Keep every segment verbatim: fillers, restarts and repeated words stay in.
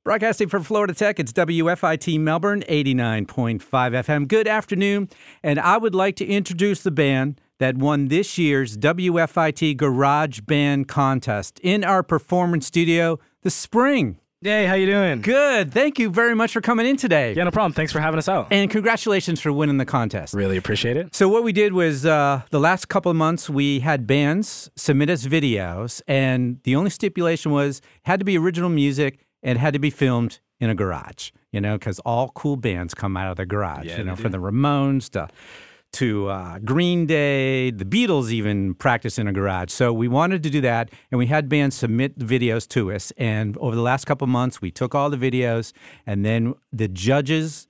Broadcasting from Florida Tech, it's W F I T Melbourne, eighty-nine point five F M. Good afternoon, and I would like to introduce the band that won this year's W F I T Garage Band Contest in our performance studio, The Spring. Hey, how you doing? Good. Thank you very much for coming in today. Yeah, no problem. Thanks for having us out. And congratulations for winning the contest. Really appreciate it. So what we did was uh, the last couple of months, we had bands submit us videos, and the only stipulation was it had to be original music and it had to be filmed in a garage, you know, because all cool bands come out of the garage, Yeah, you know, they from do. the Ramones to to uh, Green Day, the Beatles even practice in a garage. So we wanted to do that, and we had bands submit videos to us. And over the last couple of months, we took all the videos, and then the judges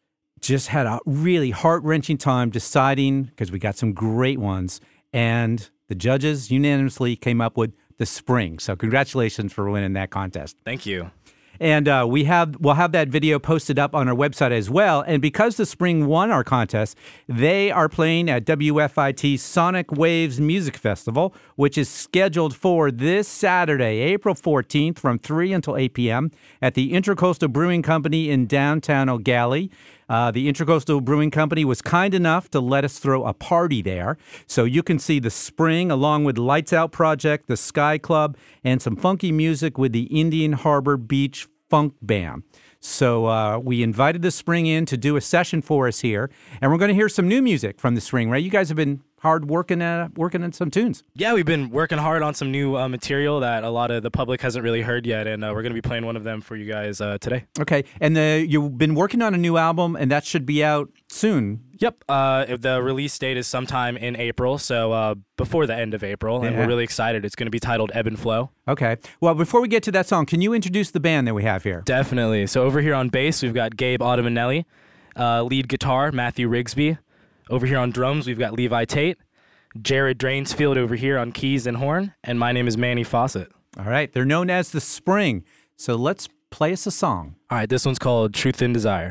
just had a really heart-wrenching time deciding, because we got some great ones, and the judges unanimously came up with The Spring. So congratulations for winning that contest. Thank you. And uh, we have we'll have that video posted up on our website as well. And because The Spring won our contest, they are playing at W F I T Sonic Waves Music Festival, which is scheduled for this Saturday, April fourteenth, from three until eight p.m. at the Intracoastal Brewing Company in downtown O'Galley. Uh, the Intracoastal Brewing Company was kind enough to let us throw a party there. So you can see The Spring along with Lights Out Project, the Sky Club, and some funky music with the Indian Harbor Beach Funk Band. So uh, we invited The Spring in to do a session for us here, and we're going to hear some new music from The Spring, right? You guys have been hard working at working on some tunes. Yeah, we've been working hard on some new uh, material that a lot of the public hasn't really heard yet, and uh, we're going to be playing one of them for you guys uh, today. Okay, and the, you've been working on a new album, and that should be out soon. Yep. Uh, the release date is sometime in April, so uh, before the end of April, and Yeah. we're really excited. It's going to be titled Ebb and Flow. Okay. Well, before we get to that song, can you introduce the band that we have here? Definitely. So over here on bass, we've got Gabe Audimanelli. Uh, lead guitar, Matthew Rigsby. Over here on drums, we've got Levi Tate. Jared Drainsfield over here on keys and horn. And my name is Manny Fawcett. All right. They're known as The Spring. So let's play us a song. All right, this one's called Truth and Desire.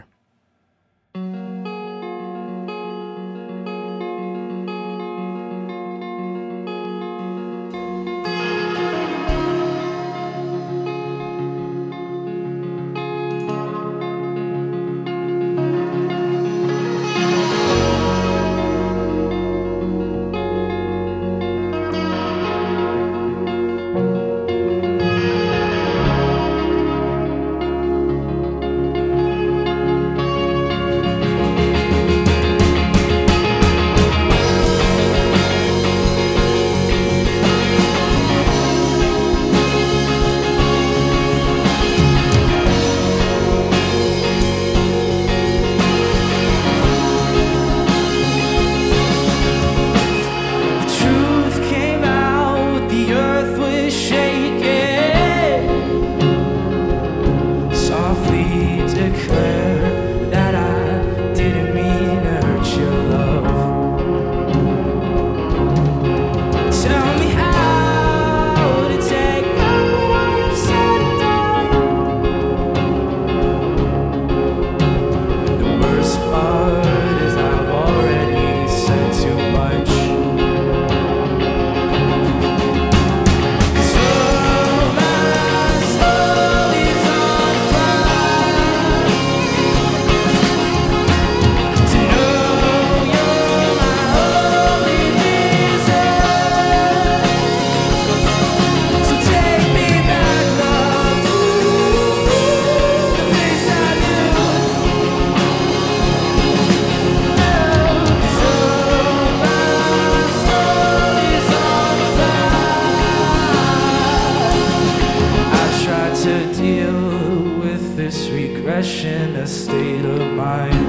regression, a state of mind.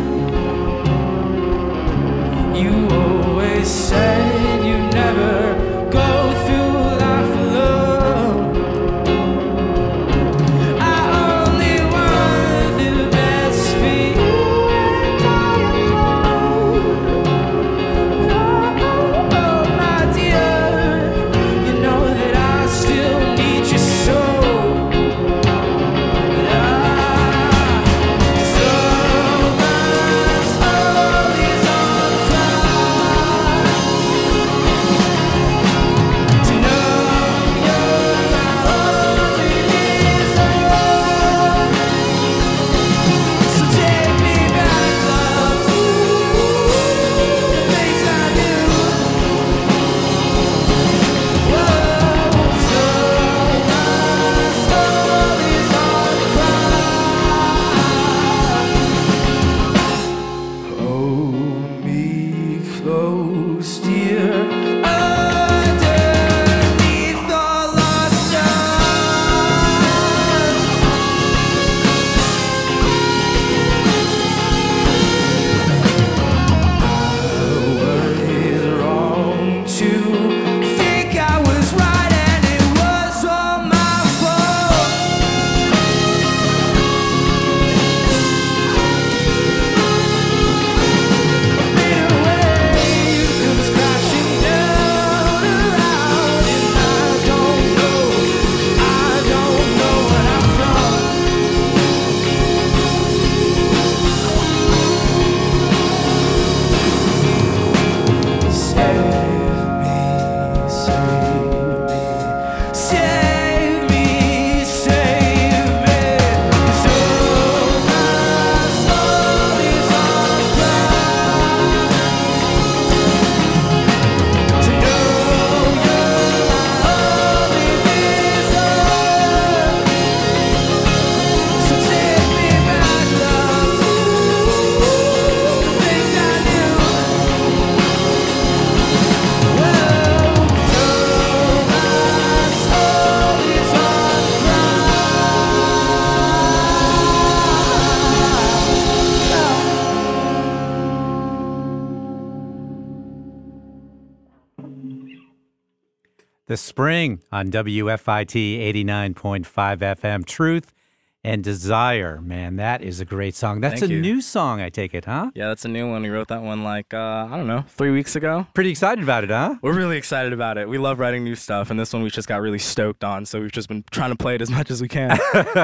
You always said you never go through life alone. I only want the best for you, and I alone. Oh, oh, my dear, you know that I still need you so. So my soul is on fire. The Spring on W F I T eighty-nine point five F M. Truth and Desire. Man, that is a great song. That's Thank a you. new song, I take it, huh? Yeah, that's a new one. We wrote that one like, uh, I don't know, three weeks ago. Pretty excited about it, huh? We're really excited about it. We love writing new stuff, and this one we just got really stoked on, so we've just been trying to play it as much as we can.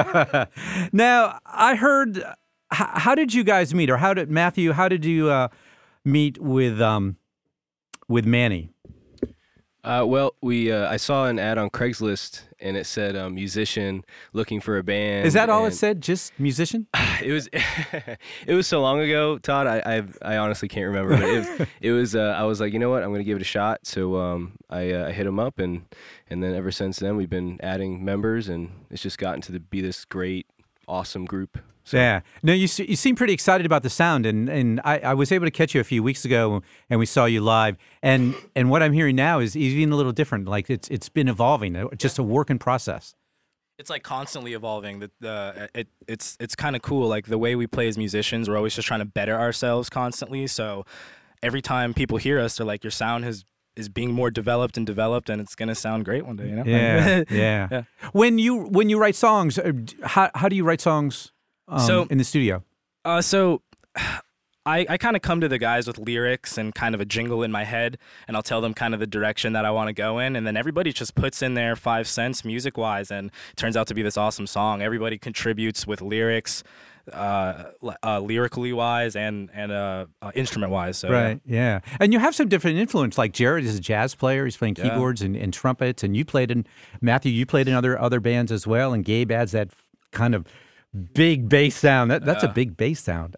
Now, I heard, h- how did you guys meet? Or how did, Matthew, how did you uh, meet with um, with Manny? Uh, well, we uh, I saw an ad on Craigslist, and it said um, musician looking for a band. Is that all it and said? Just musician? It was it was so long ago, Todd. I I, I honestly can't remember. But it was, it was uh, I was like, you know what, I'm gonna give it a shot. So um, I uh, I hit him up, and and then ever since then we've been adding members, and it's just gotten to the, be this great, awesome group. So. Yeah. No, you se- you seem pretty excited about the sound, and, and I, I was able to catch you a few weeks ago, and we saw you live, and and what I'm hearing now is even a little different. Like it's it's been evolving, uh, just a work in process. It's like constantly evolving. The, the it it's it's kind of cool. Like the way we play as musicians, we're always just trying to better ourselves constantly. So every time people hear us, they're like, "Your sound has is being more developed and developed, and it's gonna sound great one day." You know? Yeah, yeah. Yeah. When you when you write songs, uh, d- how how do you write songs? Um, So- in the studio. Uh, so I, I kind of come to the guys with lyrics and kind of a jingle in my head, and I'll tell them kind of the direction that I want to go in, and then everybody just puts in their five cents music-wise, and it turns out to be this awesome song. Everybody contributes with lyrics, uh, li- uh, lyrically-wise and and uh, uh, instrument-wise. So, Right, yeah. And you have some different influence. Like Jared is a jazz player. He's playing Yeah. keyboards and, and trumpets. And you played in, Matthew, you played in other other bands as well. And Gabe adds that kind of big bass sound. That, that's a Yeah. big bass sound.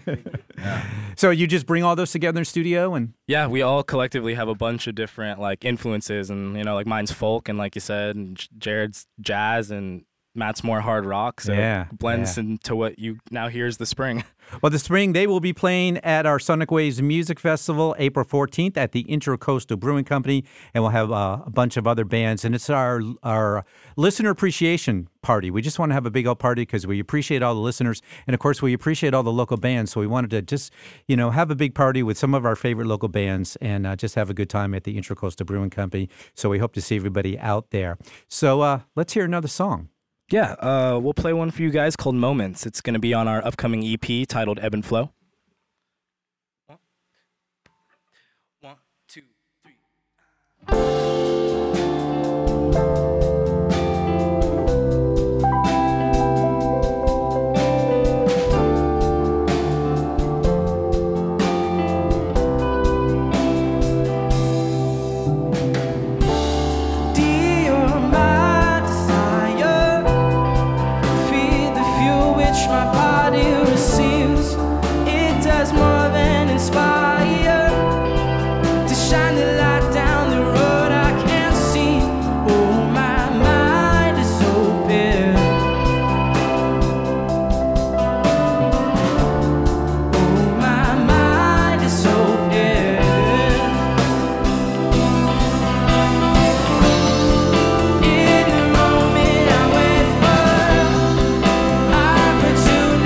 So you just bring all those together in studio and Yeah, we all collectively have a bunch of different like influences, and you know, like mine's folk, and like you said, and J- Jared's jazz, and Matt's more hard rock. So Yeah, it blends yeah. into what you now hear is the spring. Well, the spring, they will be playing at our Sonic Waves Music Festival April fourteenth at the Intracoastal Brewing Company, and we'll have uh, a bunch of other bands. And it's our our listener appreciation party. We just want to have a big old party because we appreciate all the listeners. And, of course, we appreciate all the local bands. So we wanted to just, you know, have a big party with some of our favorite local bands and uh, just have a good time at the Intracoastal Brewing Company. So we hope to see everybody out there. So uh, let's hear another song. Yeah, uh, we'll play one for you guys called Moments. It's going to be on our upcoming E P titled Ebb and Flow. One, one two, three. Dear, my desire, feed the fuel which my body receives. It does more than inspire to shine the light down the road I can't see. Oh, my mind is open. Oh, my mind is open. In the moment I wait for opportunity.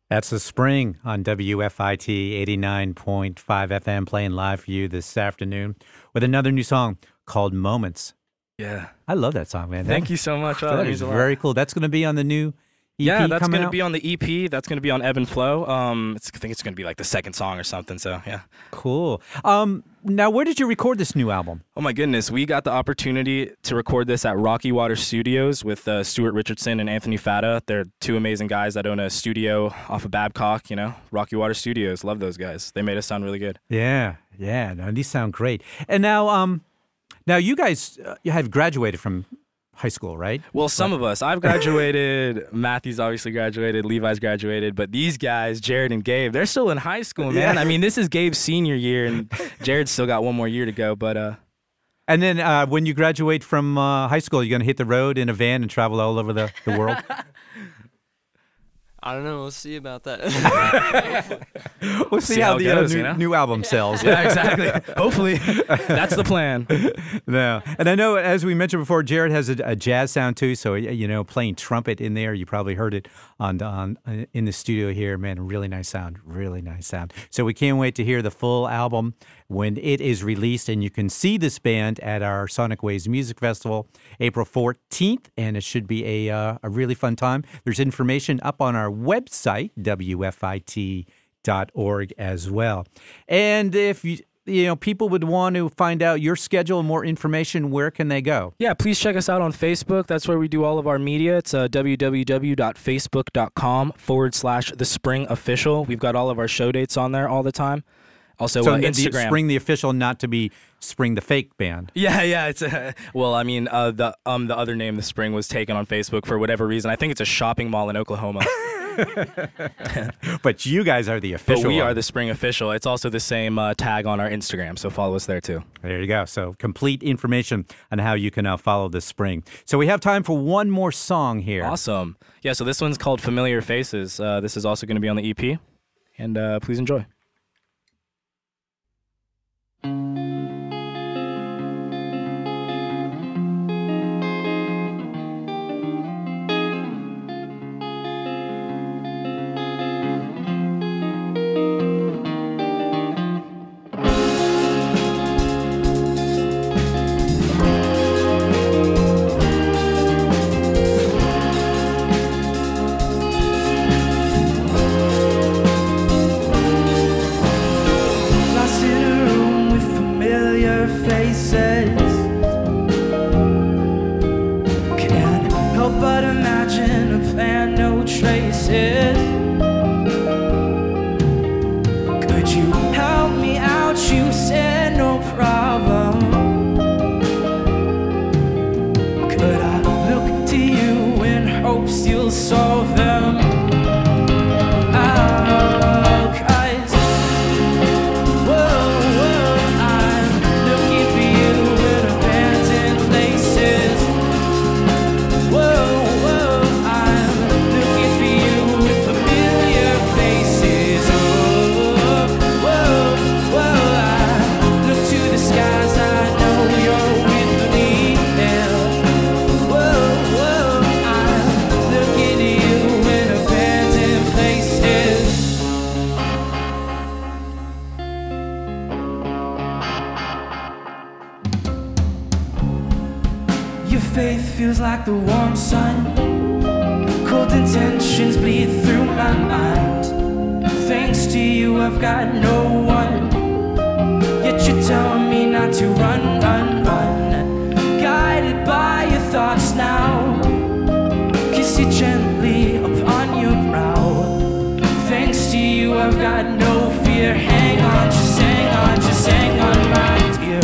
That's The Spring on W F I T eighty-nine point five F M, playing live for you this afternoon with another new song called Moments. Yeah. I love that song, man. Thank that, you so much. Oh, that that is means a lot. very cool. That's going to be on the new E P Yeah, that's coming going to out? be on the E P. That's going to be on Ebb and Flow. Um, it's, I think it's going to be like the second song or something. So, yeah. Cool. Um, now, where did you record this new album? Oh, my goodness. We got the opportunity to record this at Rocky Water Studios with uh, Stuart Richardson and Anthony Fata. They're two amazing guys that own a studio off of Babcock, you know, Rocky Water Studios. Love those guys. They made us sound really good. Yeah, yeah. No, these sound great. And now, um, now you guys uh, you have graduated from high school, right? Well, some of us. I've graduated. Matthew's obviously graduated. Levi's graduated. But these guys, Jared and Gabe, they're still in high school, man. Yeah. I mean, this is Gabe's senior year, and Jared's still got one more year to go. But uh, And then uh, when you graduate from uh, high school, you're going to hit the road in a van and travel all over the, the world? I don't know. We'll see about that. We'll see, See how, how it the uh, goes, new, you know? new album sells. yeah, exactly. Hopefully, that's the plan. No. And I know, as we mentioned before, Jared has a, a jazz sound too. So, you know, playing trumpet in there, you probably heard it on, on in the studio here. Man, really nice sound. Really nice sound. So we can't wait to hear the full album when it is released. And you can see this band at our Sonic Waves Music Festival, April fourteenth. And it should be a, uh, a really fun time. There's information up on our website, W F I T dot org as well. And if you, you know, people would want to find out your schedule and more information, where can they go? Yeah, please check us out on Facebook. That's where we do all of our media. It's uh, www.facebook.com forward slash The Spring Official. We've got all of our show dates on there all the time. Also, So uh, the- Instagram. Spring the Official, not to be Spring the Fake band. Yeah, yeah. It's uh, well, I mean, uh, the um the other name, The Spring, was taken on Facebook for whatever reason. I think it's a shopping mall in Oklahoma. But you guys are the official. But we one. are The Spring Official. It's also the same uh, tag on our Instagram, so follow us there too. There you go. So complete information on how you can uh, follow the Spring. So we have time for one more song here. Awesome. Yeah, so this one's called Familiar Faces. Uh, this is also going to be on the E P, and uh, please enjoy. Lost in a room with familiar faces. Can't help but imagine a plan, no traces. Could you help me out? You said no problem. Could I look to you in hopes you'll solve them? Oh, 'cause whoa, whoa, I'm looking for you in abandoned places. Whoa, whoa, I'm looking for you with familiar faces. Oh, whoa, whoa, I look to the skies, I know you're with me. And whoa, whoa, I'm looking to you in abandoned places. Your faith feels like the warm sun. Cold intentions bleed through my mind. Thanks to you, I've got no one. Yet you tell me not to run, run, run. Guided by your thoughts now. Kiss you gently upon your brow. Thanks to you, I've got no fear. Hang on, just hang on, just hang on, my dear.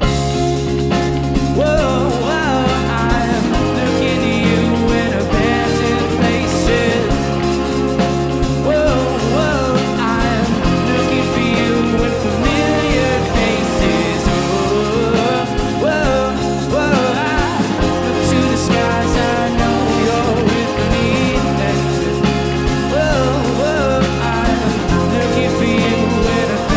Whoa, whoa, I'm looking to you in abandoned places. Whoa, whoa, I'm looking for you in familiar faces. Oh, whoa, whoa, I look to the skies, I know you're with me. Whoa, whoa, I'm looking for you in abandoned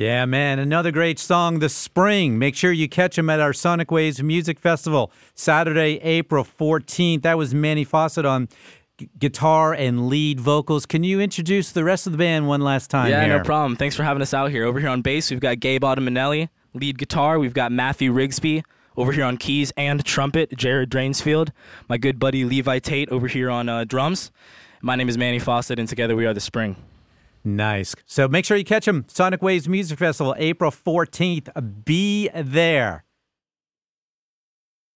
Yeah, man. Another great song, The Spring. Make sure you catch them at our Sonic Waves Music Festival, Saturday, April fourteenth. That was Manny Fawcett on g- guitar and lead vocals. Can you introduce the rest of the band one last time Yeah, here? no problem. Thanks for having us out here. Over here on bass, we've got Gabe Ottomanelli. Lead guitar, we've got Matthew Rigsby. Over here on keys and trumpet, Jared Drainsfield. My good buddy Levi Tate over here on uh, drums. My name is Manny Fawcett, and together we are The Spring. Nice. So make sure you catch them. Sonic Waves Music Festival, April fourteenth. Be there.